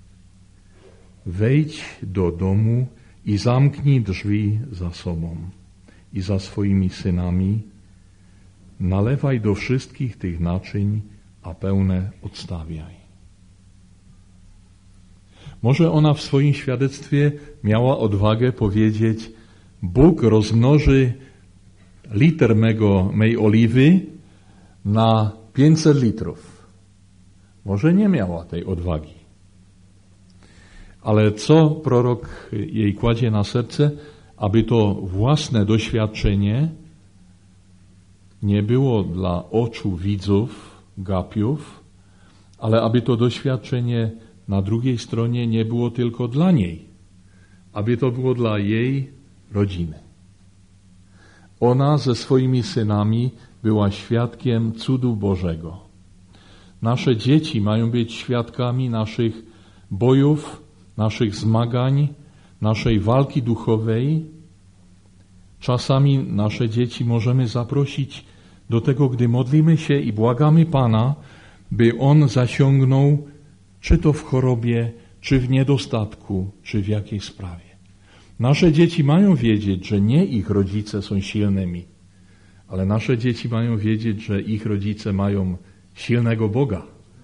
wejdź do domu i zamknij drzwi za sobą i za swoimi synami, nalewaj do wszystkich tych naczyń, a pełne odstawiaj. Może ona w swoim świadectwie miała odwagę powiedzieć, Bóg rozmnoży liter mego, mej oliwy na pięćset litrów. Może nie miała tej odwagi. Ale co prorok jej kładzie na serce? Aby to własne doświadczenie nie było dla oczu widzów, gapiów, ale aby to doświadczenie na drugiej stronie nie było tylko dla niej. Aby to było dla jej rodziny. Ona ze swoimi synami była świadkiem cudu Bożego. Nasze dzieci mają być świadkami naszych bojów, naszych zmagań, naszej walki duchowej. Czasami nasze dzieci możemy zaprosić do tego, gdy modlimy się i błagamy Pana, by On zasiągnął, czy to w chorobie, czy w niedostatku, czy w jakiej sprawie. Nasze dzieci mają wiedzieć, że nie ich rodzice są silnymi, ale nasze dzieci mają wiedzieć, że ich rodzice mają silnego Boga.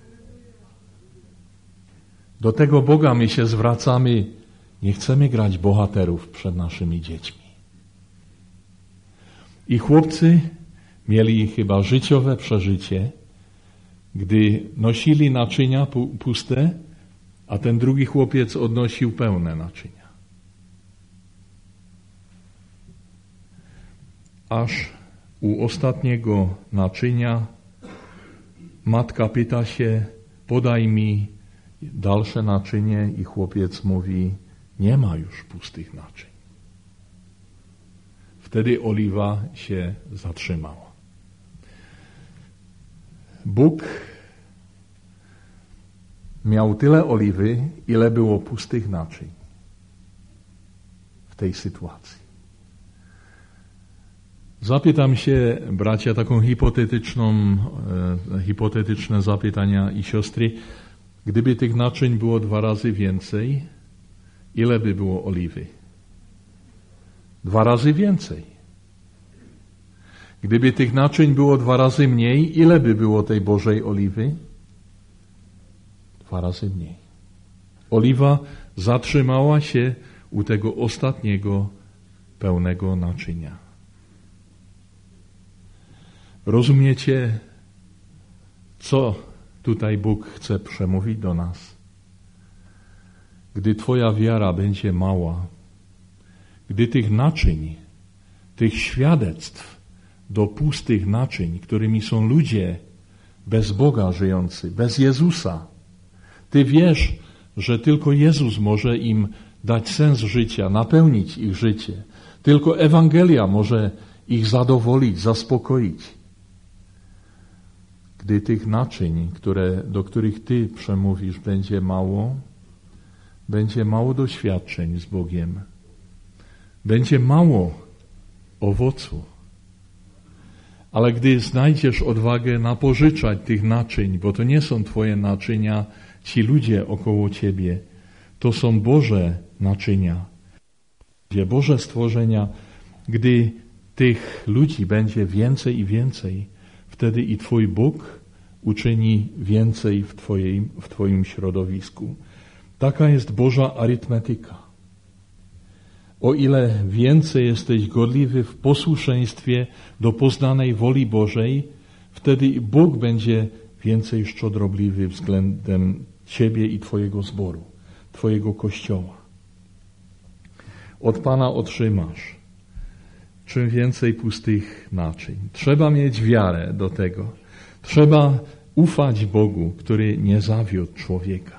Do tego Boga my się zwracamy, nie chcemy grać bohaterów przed naszymi dziećmi. I chłopcy mieli chyba życiowe przeżycie, gdy nosili naczynia puste, a ten drugi chłopiec odnosił pełne naczynia. Aż u ostatniego naczynia matka pyta się, podaj mi dalsze naczynie i chłopiec mówi, nie ma już pustych naczyń. Wtedy oliwa się zatrzymała. Bóg miał tyle oliwy, ile było pustych naczyń w tej sytuacji. Zapytam się, bracia, taką hipotetyczną, e, hipotetyczne zapytania i siostry, gdyby tych naczyń było dwa razy więcej, ile by było oliwy? Dwa razy więcej. Gdyby tych naczyń było dwa razy mniej, ile by było tej Bożej oliwy? Dwa razy mniej. Oliwa zatrzymała się u tego ostatniego pełnego naczynia. Rozumiecie, co tutaj Bóg chce przemówić do nas? Gdy twoja wiara będzie mała, gdy tych naczyń, tych świadectw do pustych naczyń, którymi są ludzie bez Boga żyjący, bez Jezusa, ty wiesz, że tylko Jezus może im dać sens życia, napełnić ich życie. Tylko Ewangelia może ich zadowolić, zaspokoić. Gdy tych naczyń, które, do których ty przemówisz, będzie mało, będzie mało doświadczeń z Bogiem. Będzie mało owocu. Ale gdy znajdziesz odwagę napożyczać tych naczyń, bo to nie są twoje naczynia, ci ludzie około ciebie, to są Boże naczynia, Boże stworzenia. Gdy tych ludzi będzie więcej i więcej, wtedy i twój Bóg uczyni więcej w, twojej, w twoim środowisku. Taka jest Boża arytmetyka. O ile więcej jesteś gorliwy w posłuszeństwie do poznanej woli Bożej, wtedy i Bóg będzie więcej szczodrobliwy względem ciebie i twojego zboru, twojego Kościoła. Od Pana otrzymasz czym więcej pustych naczyń. Trzeba mieć wiarę do tego. Trzeba ufać Bogu, który nie zawiódł człowieka.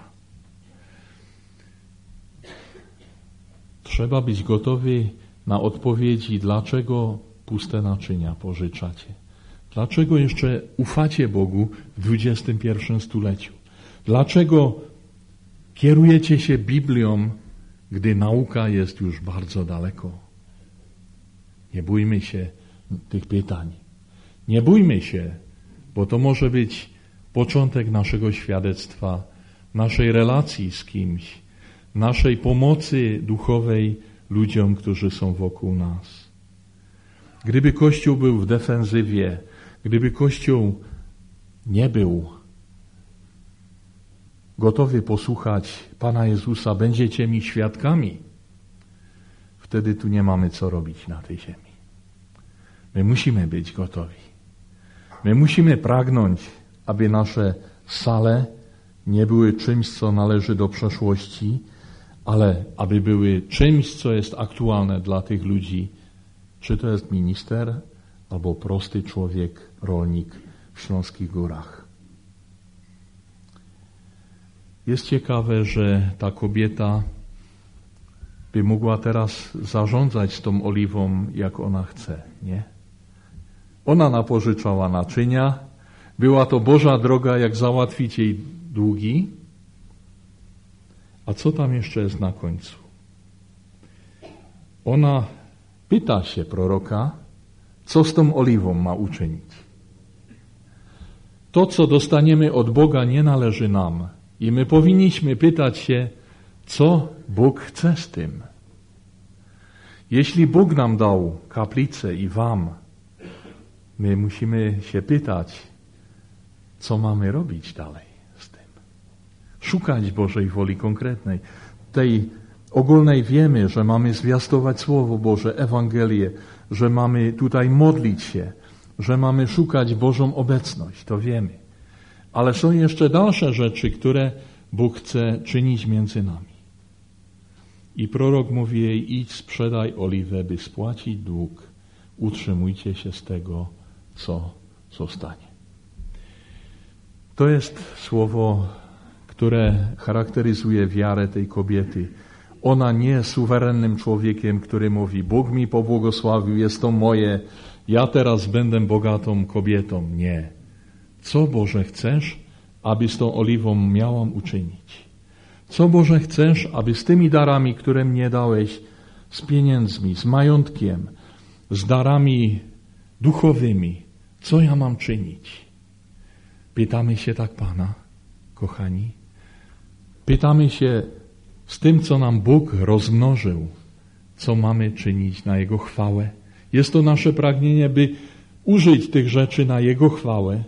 Trzeba być gotowy na odpowiedzi, dlaczego puste naczynia pożyczacie. Dlaczego jeszcze ufacie Bogu w dwudziestym pierwszym stuleciu? Dlaczego kierujecie się Biblią, gdy nauka jest już bardzo daleko? Nie bójmy się tych pytań. Nie bójmy się, bo to może być początek naszego świadectwa, naszej relacji z kimś, naszej pomocy duchowej ludziom, którzy są wokół nas. Gdyby Kościół był w defensywie, gdyby Kościół nie był gotowy posłuchać Pana Jezusa, będziecie mi świadkami, wtedy tu nie mamy co robić na tej ziemi. My musimy być gotowi. My musimy pragnąć, aby nasze sale nie były czymś, co należy do przeszłości, ale aby były czymś, co jest aktualne dla tych ludzi, czy to jest minister, albo prosty człowiek, rolnik w Śląskich Górach. Jest ciekawe, że ta kobieta by mogła teraz zarządzać tą oliwą, jak ona chce, nie? Ona napożyczała naczynia, była to Boża droga, jak załatwić jej długi. A co tam jeszcze jest na końcu? Ona pyta się proroka, co z tą oliwą ma uczynić. To, co dostaniemy od Boga, nie należy nam. I my powinniśmy pytać się, co Bóg chce z tym. Jeśli Bóg nam dał kaplicę i wam, my musimy się pytać, co mamy robić dalej z tym. Szukać Bożej woli konkretnej. Tej ogólnej wiemy, że mamy zwiastować Słowo Boże, Ewangelię, że mamy tutaj modlić się, że mamy szukać Bożą obecność, to wiemy. Ale są jeszcze dalsze rzeczy, które Bóg chce czynić między nami. I prorok mówi jej, idź, sprzedaj oliwę, by spłacić dług. Utrzymujcie się z tego, co zostanie. To jest słowo, które charakteryzuje wiarę tej kobiety. Ona nie jest suwerennym człowiekiem, który mówi, Bóg mi pobłogosławił, jest to moje, ja teraz będę bogatą kobietą. Nie. Co, Boże, chcesz, aby z tą oliwą miałam uczynić? Co, Boże, chcesz, aby z tymi darami, które mnie dałeś, z pieniędzmi, z majątkiem, z darami duchowymi, co ja mam czynić? Pytamy się tak Pana, kochani. Pytamy się z tym, co nam Bóg rozmnożył, co mamy czynić na Jego chwałę. Jest to nasze pragnienie, by użyć tych rzeczy na Jego chwałę.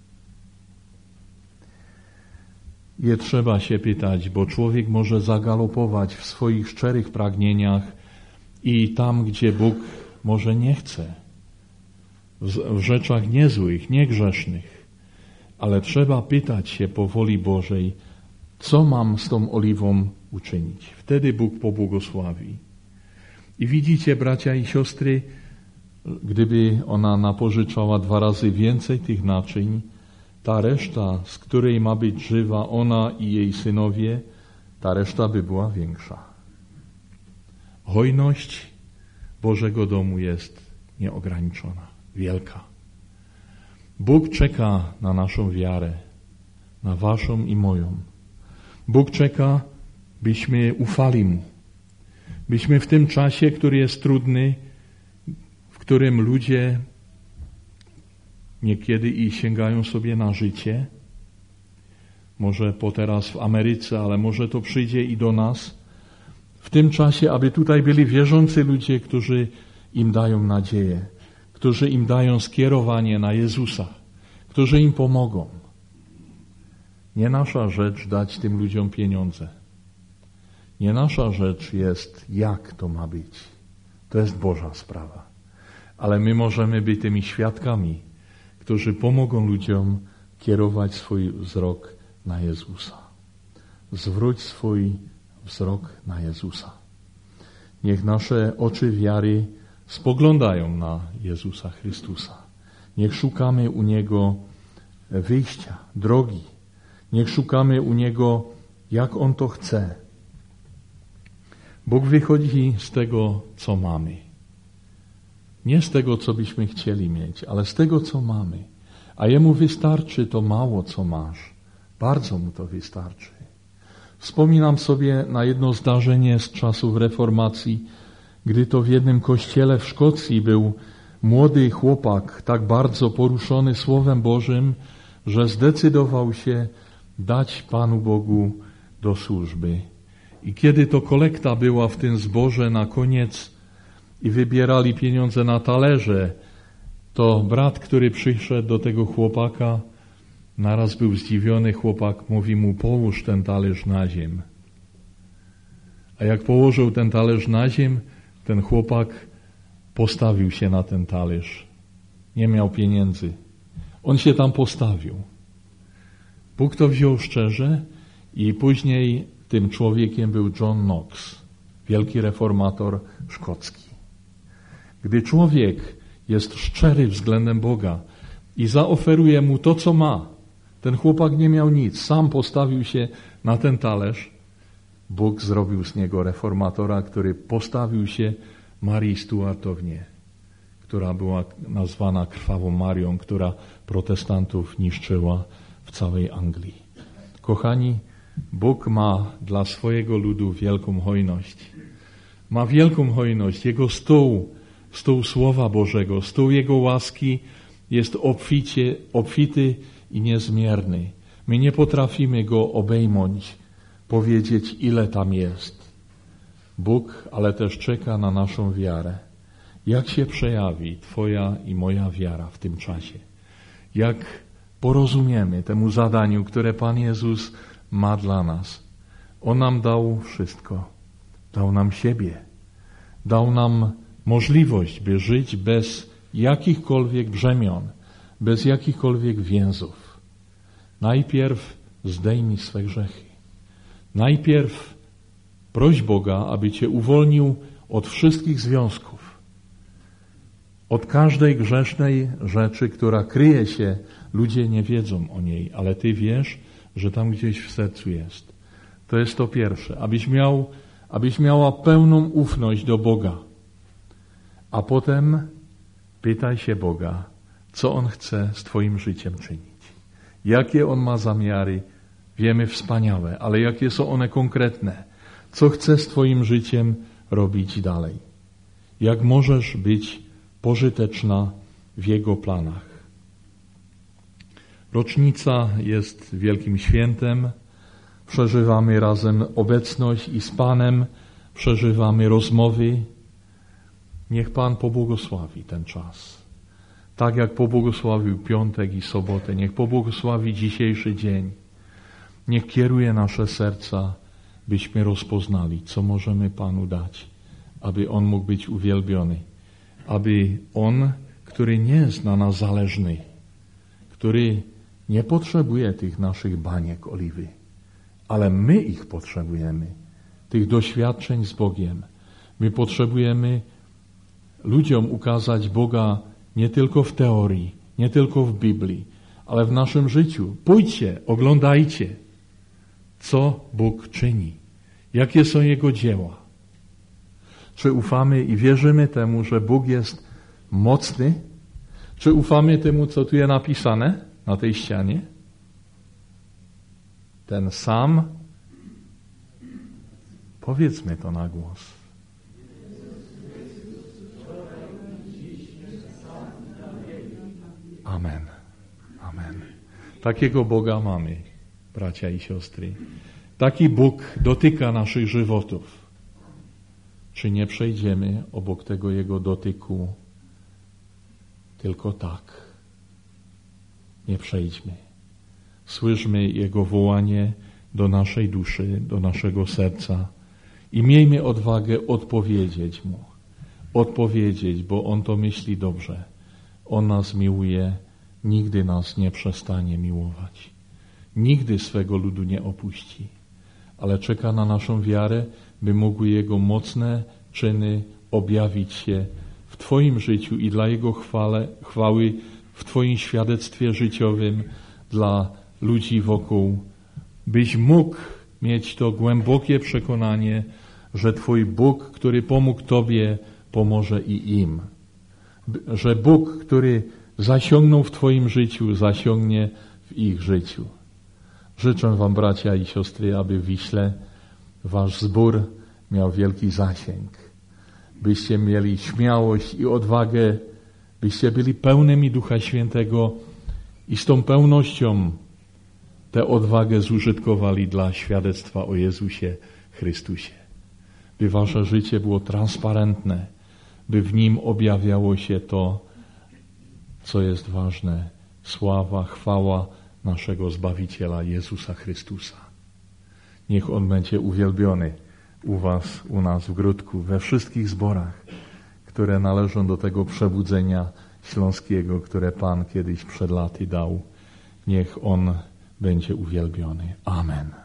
Nie trzeba się pytać, bo człowiek może zagalopować w swoich szczerych pragnieniach i tam, gdzie Bóg może nie chce, w rzeczach niezłych, niegrzesznych. Ale trzeba pytać się po woli Bożej, co mam z tą oliwą uczynić. Wtedy Bóg pobłogosławi. I widzicie, bracia i siostry, gdyby ona napożyczała dwa razy więcej tych naczyń, ta reszta, z której ma być żywa ona i jej synowie, ta reszta by była większa. Hojność Bożego domu jest nieograniczona, wielka. Bóg czeka na naszą wiarę, na waszą i moją. Bóg czeka, byśmy ufali Mu. Byśmy w tym czasie, który jest trudny, w którym ludzie niekiedy i sięgają sobie na życie, może po teraz w Ameryce, ale może to przyjdzie i do nas, w tym czasie, aby tutaj byli wierzący ludzie, którzy im dają nadzieję, którzy im dają skierowanie na Jezusa, którzy im pomogą. Nie nasza rzecz dać tym ludziom pieniądze. Nie nasza rzecz jest, jak to ma być. To jest Boża sprawa. Ale my możemy być tymi świadkami, którzy pomogą ludziom kierować swój wzrok na Jezusa. Zwróć swój wzrok na Jezusa. Niech nasze oczy wiary spoglądają na Jezusa Chrystusa. Niech szukamy u Niego wyjścia, drogi. Niech szukamy u Niego, jak On to chce. Bóg wychodzi z tego, co mamy. Nie z tego, co byśmy chcieli mieć, ale z tego, co mamy. A Jemu wystarczy to mało, co masz. Bardzo Mu to wystarczy. Wspominam sobie na jedno zdarzenie z czasów reformacji, gdy to w jednym kościele w Szkocji był młody chłopak, tak bardzo poruszony Słowem Bożym, że zdecydował się dać Panu Bogu do służby. I kiedy to kolekta była w tym zborze na koniec i wybierali pieniądze na talerze, to brat, który przyszedł do tego chłopaka, naraz był zdziwiony. Chłopak mówi mu: połóż ten talerz na ziem. A jak położył ten talerz na ziem, ten chłopak postawił się na ten talerz. Nie miał pieniędzy. On się tam postawił. Bóg to wziął szczerze i później tym człowiekiem był John Knox, wielki reformator szkocki. Gdy człowiek jest szczery względem Boga i zaoferuje Mu to, co ma, ten chłopak nie miał nic, sam postawił się na ten talerz, Bóg zrobił z niego reformatora, który postawił się Marii Stuartownie, która była nazwana Krwawą Marią, która protestantów niszczyła w całej Anglii. Kochani, Bóg ma dla swojego ludu wielką hojność. Ma wielką hojność. Jego stół, stół Słowa Bożego, stół Jego łaski jest obficie, obfity i niezmierny. My nie potrafimy go obejmować, powiedzieć, ile tam jest. Bóg, ale też czeka na naszą wiarę. Jak się przejawi Twoja i moja wiara w tym czasie? Jak porozumiemy temu zadaniu, które Pan Jezus ma dla nas? On nam dał wszystko. Dał nam siebie. Dał nam możliwość, by żyć bez jakichkolwiek brzemion, bez jakichkolwiek więzów. Najpierw zdejmij swe grzechy. Najpierw proś Boga, aby Cię uwolnił od wszystkich związków. Od każdej grzesznej rzeczy, która kryje się, ludzie nie wiedzą o niej, ale Ty wiesz, że tam gdzieś w sercu jest. To jest to pierwsze, abyś miał, abyś miała pełną ufność do Boga. A potem pytaj się Boga, co On chce z Twoim życiem czynić. Jakie On ma zamiary, wiemy wspaniałe, ale jakie są one konkretne. Co chce z Twoim życiem robić dalej. Jak możesz być pożyteczna w Jego planach. Rocznica jest wielkim świętem. Przeżywamy razem obecność i z Panem, przeżywamy rozmowy. Niech Pan pobłogosławi ten czas. Tak jak pobłogosławił piątek i sobotę, niech pobłogosławi dzisiejszy dzień. Niech kieruje nasze serca, byśmy rozpoznali, co możemy Panu dać, aby On mógł być uwielbiony, aby On który nie jest na nas zależny, który nie potrzebuje tych naszych baniek oliwy, ale my ich potrzebujemy, tych doświadczeń z Bogiem. My potrzebujemy ludziom ukazać Boga nie tylko w teorii, nie tylko w Biblii, ale w naszym życiu. Pójdźcie, oglądajcie, co Bóg czyni, jakie są Jego dzieła. Czy ufamy i wierzymy temu, że Bóg jest mocny? Czy ufamy temu, co tu jest napisane na tej ścianie? Ten sam, powiedzmy to na głos. Amen. Amen. Takiego Boga mamy, bracia i siostry. Taki Bóg dotyka naszych żywotów. Czy nie przejdziemy obok tego Jego dotyku tylko tak? Nie przejdźmy. Słyszmy Jego wołanie do naszej duszy, do naszego serca i miejmy odwagę odpowiedzieć Mu. Odpowiedzieć, bo On to myśli dobrze. On nas miłuje, nigdy nas nie przestanie miłować. Nigdy swego ludu nie opuści, ale czeka na naszą wiarę, by mogły Jego mocne czyny objawić się w Twoim życiu i dla Jego chwale, chwały w Twoim świadectwie życiowym dla ludzi wokół, byś mógł mieć to głębokie przekonanie, że Twój Bóg, który pomógł Tobie, pomoże i im. Że Bóg, który zasiągnął w Twoim życiu, zasiągnie w ich życiu. Życzę Wam, bracia i siostry, aby w Wiśle Wasz zbór miał wielki zasięg. Byście mieli śmiałość i odwagę, byście byli pełnymi Ducha Świętego i z tą pełnością tę odwagę zużytkowali dla świadectwa o Jezusie Chrystusie. By Wasze życie było transparentne, by w nim objawiało się to, co jest ważne, sława, chwała naszego Zbawiciela Jezusa Chrystusa. Niech On będzie uwielbiony u Was, u nas w Gródku, we wszystkich zborach, które należą do tego przebudzenia śląskiego, które Pan kiedyś przed laty dał. Niech On będzie uwielbiony. Amen.